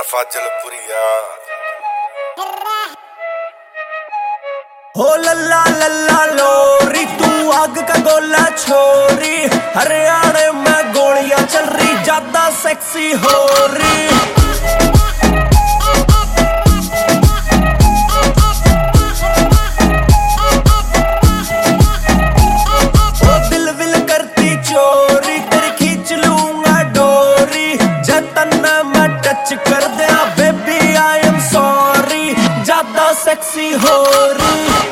फाजलपुरिया हो लल्ला लल्ला लोरी तू आग का गोला छोरी हरियाणा में गोलियां चल रही ज्यादा सेक्सी हो रही। ओ दिल विल करती चोरी तेरी खींच लूंगा डोरी जतन मैं टच कर दिया बेबी आई एम सॉरी ज्यादा सेक्सी हो रही।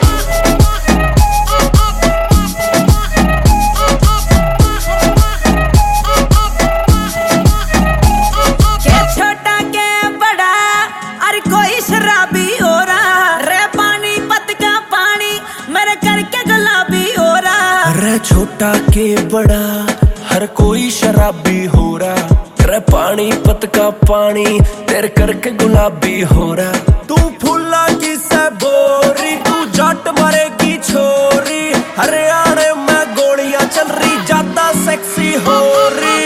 छोटा के बड़ा हर कोई शराबी हो रहा तेरा पानी पत का पानी तेरे करके गुलाबी हो रहा। तू फूला की से बोरी तू जट मरेगी छोरी हरियाणा में गोलियां चल रही ज्यादा सेक्सी हो रही।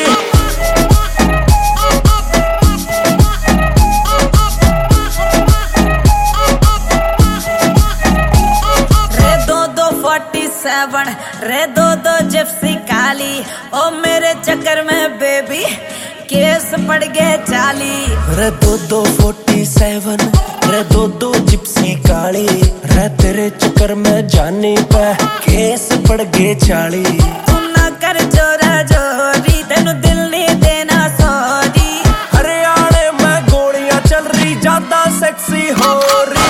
रे दो जिप्सी काली ओ मेरे चक्कर में बेबी केस पड़ गए 40। रे दो 47 रे दो जिप्सी काली रे तेरे चक्कर में जाने पे केस पड़ गए 40। तू ना कर जोरा जोरी तेनू दिल नहीं देना सॉरी हरियाणा में गोलियां चल रही ज्यादा सेक्सी हो रही।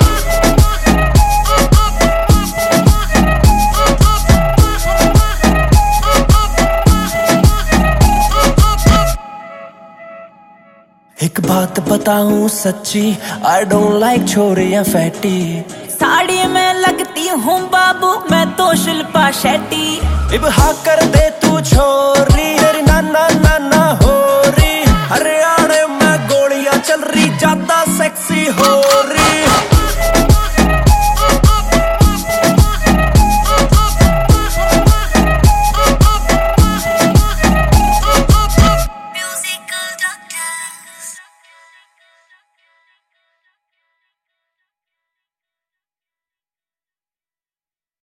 एक बात बताऊं सच्ची आई डोंट लाइक छोरियां फैटी साड़ी में लगती हूँ बाबू मैं तो शिल्पा शेट्टी। इब हाँ कर दे तू छोरी तेरी नाना नाना हो रही हरियाणा में गोलियां चल रही ज्यादा